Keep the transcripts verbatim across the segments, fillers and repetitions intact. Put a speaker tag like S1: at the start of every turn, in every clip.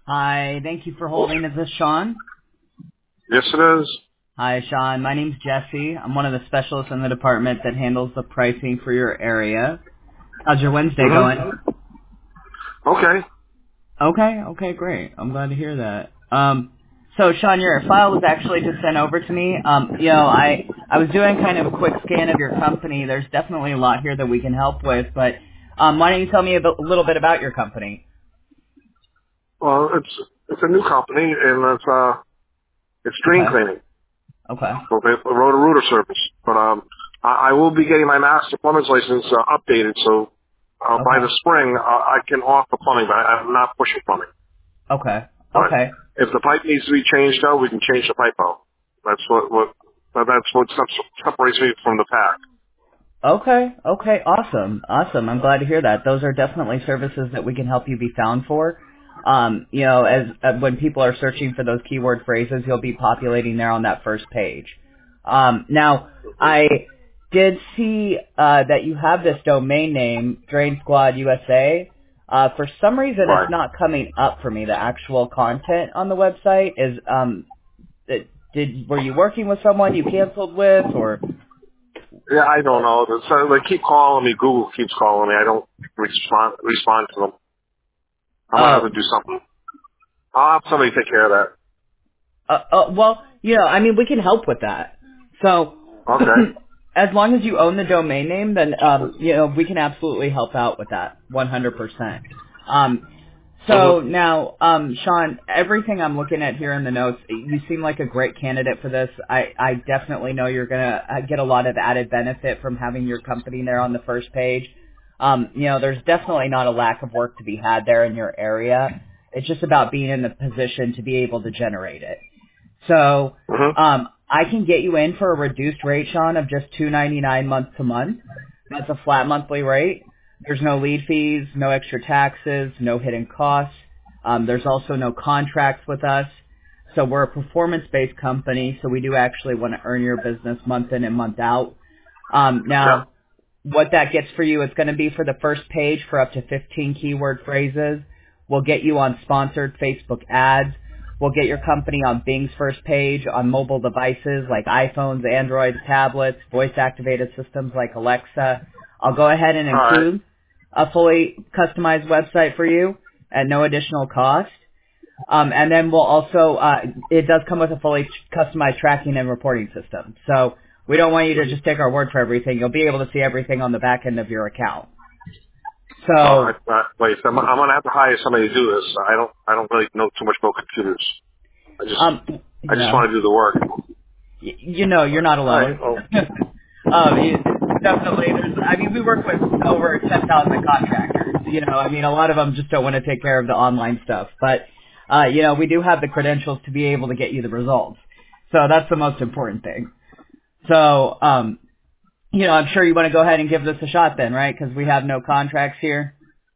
S1: Hi, thank you for holding. Is this Sean?
S2: Yes, it is.
S1: Hi, Sean. My name's Jesse. I'm one of the specialists in the department that handles the pricing for your area. How's your Wednesday going?
S2: Mm-hmm. Okay.
S1: Okay, okay, great. I'm glad to hear that. Um, so, Sean, your file was actually just sent over to me. Um, you know, I, I was doing kind of a quick scan of your company. There's definitely a lot here that we can help with, but um, why don't you tell me a, bit, a little bit about your company?
S2: Well, it's it's a new company, and it's uh it's drain
S1: Okay,
S2: cleaning,
S1: okay,
S2: so they a rotor rooter service. But um, I, I will be getting my master plumber's license uh, updated, so uh, by the
S1: okay,
S2: spring uh, I can offer plumbing, but I, I'm not pushing plumbing.
S1: okay,
S2: But
S1: okay.
S2: if the pipe needs to be changed out, we can change the pipe out. That's what what that's what sep- separates me from the pack.
S1: Okay, okay, awesome, awesome. I'm glad to hear that. Those are definitely services that we can help you be found for. Um, you know, as uh, when people are searching for those keyword phrases, you'll be populating there on that first page. Um, now, I did see uh, that you have this domain name, Drain Squad U S A. Uh, for some reason,
S2: Right.
S1: it's not coming up for me. The actual content on the website is. Um, it, did were you working with someone you canceled with, or?
S2: Yeah, I don't know. So they keep calling me. Google keeps calling me. I don't respond respond to them. I'm gonna have
S1: Oh,
S2: to do something. I'll have somebody take care of that.
S1: Uh, uh, well, you know, I mean, we can help with that. So,
S2: Okay.
S1: as long as you own the domain name, then, um, you know, we can absolutely help out with that, one hundred percent. Um, so
S2: Mhm.
S1: now, um, Sean, everything I'm looking at here in the notes, you seem like a great candidate for this. I, I definitely know you're going to get a lot of added benefit from having your company there on the first page. Um, you know, there's definitely not a lack of work to be had there in your area. It's just about being in the position to be able to generate it. So
S2: Mhm.
S1: um, I can get you in for a reduced rate, Sean, of just two ninety nine month to month. That's a flat monthly rate. There's no lead fees, no extra taxes, no hidden costs. Um, there's also no contracts with us. So we're a performance-based company, so we do actually want to earn your business month in and month out. Um,
S2: Yep.
S1: now, what that gets for you, it's going to be for the first page for up to fifteen keyword phrases. We'll get you on sponsored Facebook ads. We'll get your company on Bing's first page on mobile devices like iPhones, Androids, tablets, voice-activated systems like Alexa. I'll go ahead and
S2: All right.
S1: include a fully customized website for you at no additional cost. Um, and then we'll also, uh, it does come with a fully customized tracking and reporting system. So we don't want you to just take our word for everything. You'll be able to see everything on the back end of your account.
S2: All right.
S1: So,
S2: Uh, wait, I'm, I'm gonna have to hire somebody to do this. I don't. I don't really know too much about computers. I just.
S1: um,
S2: I just
S1: yeah,
S2: want to do the work.
S1: y- you know, you're not
S2: All right.
S1: alone.
S2: Oh.
S1: um, you, definitely, there's, I mean, we work with over ten thousand contractors. You know, I mean, a lot of them just don't want to take care of the online stuff. But, uh, you know, we do have the credentials to be able to get you the results. So that's the most important thing. So, um, you know, I'm sure you want to go ahead and give this a shot then, right? Because we have no contracts here.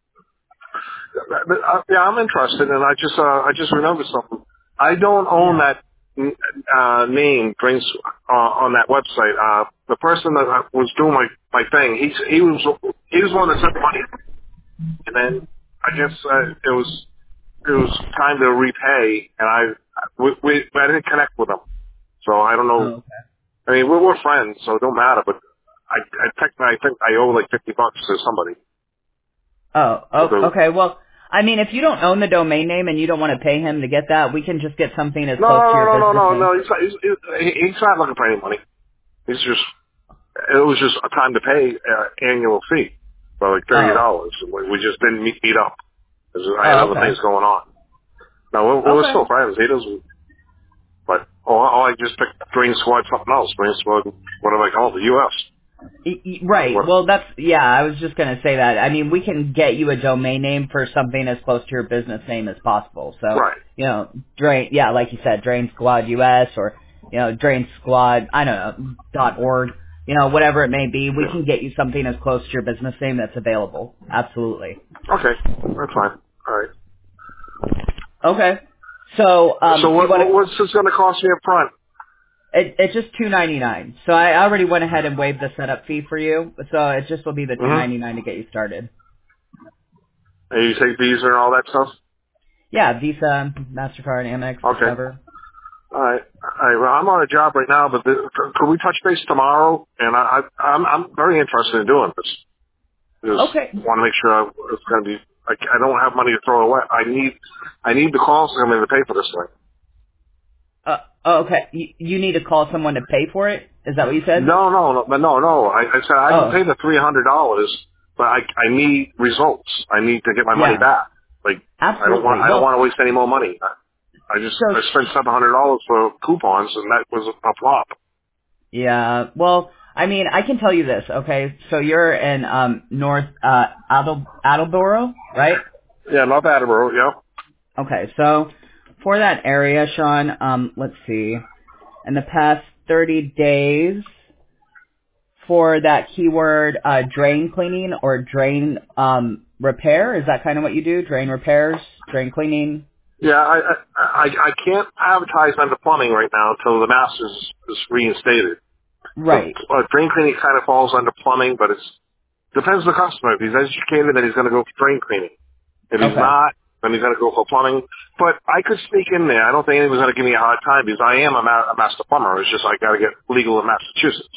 S2: Uh, Yeah, I'm interested, and I just. Uh, I just remembered something. I don't own
S1: Yeah.
S2: that uh, name. Brings uh, on that website. Uh, the person that uh, was doing my my thing. He's he was he was one that sent the money, and then I guess uh, it was it was time to repay, and I we, we I didn't connect with him, so I don't
S1: Oh,
S2: know.
S1: okay.
S2: I mean, we're, we're friends, so it don't matter. But I I, tech, I think I owe like fifty bucks to somebody.
S1: Oh,
S2: For
S1: oh,
S2: the,
S1: okay. Well, I mean, if you don't own the domain name and you don't want to pay him to get that, we can just get something as
S2: no,
S1: close to
S2: no,
S1: your
S2: no, no,
S1: business
S2: no,
S1: name.
S2: no. He's not, he's, he's he's not looking for any money. He's just it was just a time to pay uh, annual fee for like thirty
S1: Oh.
S2: dollars. We we just didn't meet, meet up because I had
S1: Oh,
S2: other
S1: okay.
S2: things going on. No, we're, we're
S1: Okay.
S2: still friends. He doesn't. But oh, oh, I just picked Green Squad something else. Green Squad, what do I call it? The U S.
S1: Y- y-
S2: Uh,
S1: Right.
S2: what?
S1: Well, that's yeah. I was just gonna say that. I mean, we can get you a domain name for something as close to your business name as possible. So,
S2: Right.
S1: you know, drain. Yeah, like you said, Drain Squad U S or you know, Drain Squad. I don't know. dot org. You know, whatever it may be, we
S2: Yeah.
S1: can get you something as close to your business name that's available. Absolutely.
S2: Okay. That's fine. All right.
S1: Okay. So,
S2: So
S1: um, you
S2: what,
S1: want
S2: what
S1: to?
S2: what's this going to cost me up front?
S1: It, it's just two ninety nine. So I already went ahead and waived the setup fee for you. So it just will be the two
S2: Mm-hmm.
S1: ninety nine to get you started.
S2: And you take Visa and all that stuff?
S1: Yeah, Visa, MasterCard, Amex,
S2: Okay.
S1: Discover.
S2: All right. All right. Well, I'm on a job right now, but the, could we touch base tomorrow? And I, I, I'm, I'm very interested in doing this. Just
S1: Okay.
S2: want to make sure I, it's going to be. I, I don't have money to throw away. I need, I need the calls to come in to pay for this thing.
S1: Uh, oh, okay. You, you need to call someone to pay for it? Is that what you said?
S2: No, no, no, no, no. I, I said I
S1: Oh.
S2: can pay the three hundred dollars, but I, I need results. I need to get my money
S1: Yeah.
S2: back. Like
S1: Absolutely.
S2: I don't want, I
S1: well,
S2: don't want to waste any more money. I, I just,
S1: so,
S2: I spent seven hundred dollars for coupons, and that was a, a flop.
S1: yeah. Well, I mean, I can tell you this, okay? So you're in um, North uh, Attle- Attleboro, right?
S2: Yeah, North Attleboro. Yeah.
S1: Okay. So for that area, Sean, um, let's see. In the past thirty days, for that keyword uh, drain cleaning or drain um, repair, is that kind of what you do? Drain repairs, drain cleaning?
S2: Yeah, I, I I I can't advertise under plumbing right now until the Masters is reinstated. So,
S1: Right.
S2: uh, drain cleaning kind of falls under plumbing, but it's depends on the customer. If he's educated, then he's going to go for drain cleaning. If he's
S1: Okay.
S2: not, then he's going to go for plumbing. But I could sneak in there. I don't think anyone's going to give me a hard time because I am a, ma- a master plumber. It's just I got to get legal in Massachusetts.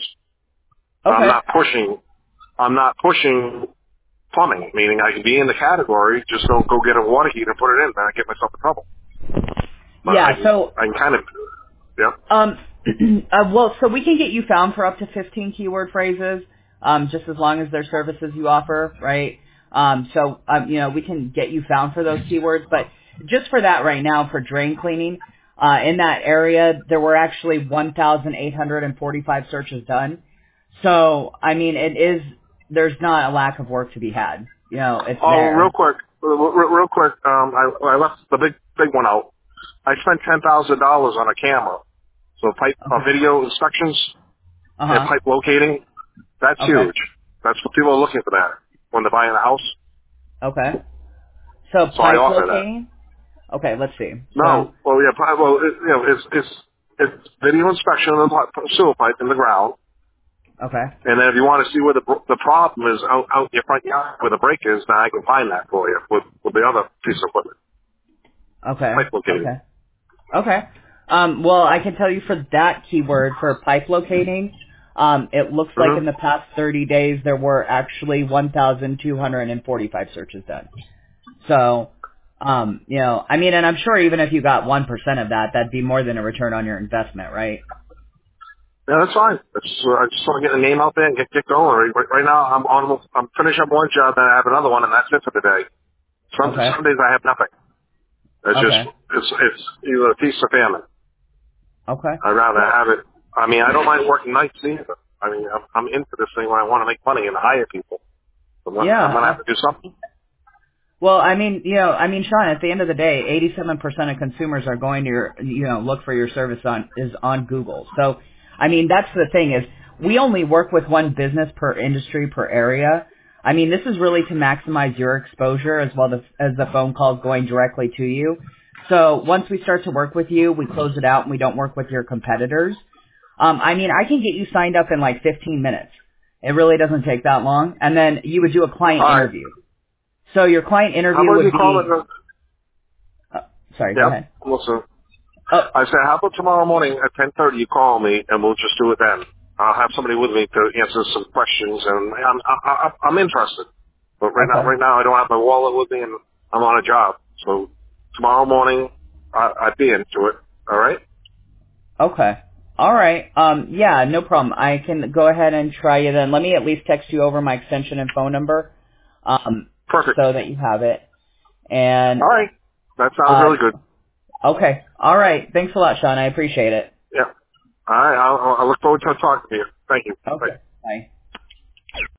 S2: I'm
S1: Okay.
S2: not pushing. I'm not pushing plumbing, meaning I can be in the category. Just don't go get a water heater and put it in, then I get myself in trouble. But I
S1: Yeah.
S2: can,
S1: So
S2: I can kind of, yeah.
S1: Um, uh, well, so we can get you found for up to fifteen keyword phrases, um, just as long as they're services you offer, right? Um, so, um, you know, we can get you found for those keywords, but just for that right now, for drain cleaning, uh, in that area, there were actually one thousand eight hundred forty-five searches done. So, I mean, it is, there's not a lack of work to be had. You know, it's
S2: Oh, real
S1: there.
S2: quick, real, real quick. Um, I, I left the big, big one out. I spent ten thousand dollars on a camera. So pipe uh,
S1: Okay.
S2: video inspections and
S1: Uh-huh.
S2: pipe locating. That's
S1: Okay.
S2: huge. That's what people are looking for that when they're buying a house.
S1: Okay. So
S2: So I
S1: pipe
S2: offer that.
S1: locating? Okay, let's see. So,
S2: No, well, yeah, pi- well, it, you know, it's it's it's video inspection of the pi- sewer pipe in the ground.
S1: okay.
S2: And then if you want to see where the the problem is out out in your front yard where the break is, then I can find that for you with with the other piece of equipment,
S1: Okay.
S2: pipe locating.
S1: Okay. Okay. Um, well, I can tell you for that keyword for pipe locating, um, it looks like
S2: Mm-hmm.
S1: in the past thirty days there were actually one thousand two hundred forty-five searches done. So, um, you know, I mean, and I'm sure even if you got one percent of that, that'd be more than a return on your investment, right?
S2: Yeah, that's fine. That's, uh, I just want to get the name out there and get get going. Right, right now, I'm on. I'm finishing up one job, then I have another one, and that's it for the day. Some
S1: Okay.
S2: some days I have nothing. It's just
S1: Okay.
S2: it's it's either a feast or famine.
S1: Okay.
S2: I'd rather
S1: Well,
S2: have it. I mean, I don't mind working nights either. I mean, I'm, I'm into this thing when I want to make money and hire people. I'm gonna, I'm gonna
S1: yeah.
S2: have to do something.
S1: Well, I mean, you know, I mean, Sean, at the end of the day, eighty-seven percent of consumers are going to your, you know, look for your service on, is on Google. So, I mean, that's the thing is we only work with one business per industry per area. I mean, this is really to maximize your exposure as well as, as the phone calls going directly to you. So once we start to work with you, we close it out and we don't work with your competitors. Um, I mean, I can get you signed up in like fifteen minutes. It really doesn't take that long. And then you would do a client
S2: All right.
S1: interview. So your client
S2: How
S1: interview
S2: about
S1: would
S2: you call
S1: be,
S2: it?
S1: uh, sorry, go
S2: Yep.
S1: ahead.
S2: Listen.
S1: Oh,
S2: I said, how about tomorrow morning at ten thirty? You call me and we'll just do it then. I'll have somebody with me to answer some questions, and I'm I, I, I'm interested. But right now,
S1: okay.
S2: right now, I don't have my wallet with me, and I'm on a job. So tomorrow morning, I, I'd be into it. All right.
S1: Okay. All right. Um, yeah, no problem. I can go ahead and try you then. Let me at least text you over my extension and phone number, um,
S2: Perfect.
S1: so that you have it. And,
S2: All right. That sounds
S1: uh,
S2: really good.
S1: okay. All right. Thanks a lot, Sean. I appreciate it.
S2: Yeah. All right. I'll, I'll look forward to talking to you. Thank you. Bye.
S1: Okay. Bye.